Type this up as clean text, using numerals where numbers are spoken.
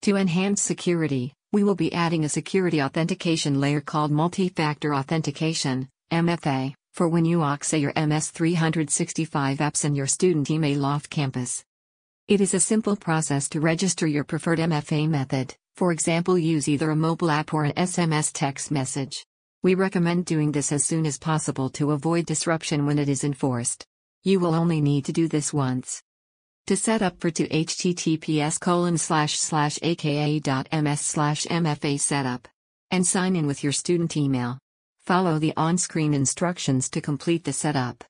To enhance security, we will be adding a security authentication layer called Multi-Factor Authentication, MFA, for when you access your MS365 apps and your student email off campus. It is a simple process to register your preferred MFA method, for example use either a mobile app or an SMS text message. We recommend doing this as soon as possible to avoid disruption when it is enforced. You will only need to do this once. To set up for to https://aka.ms/mfa setup. And sign in with your student email. Follow the on-screen instructions to complete the setup.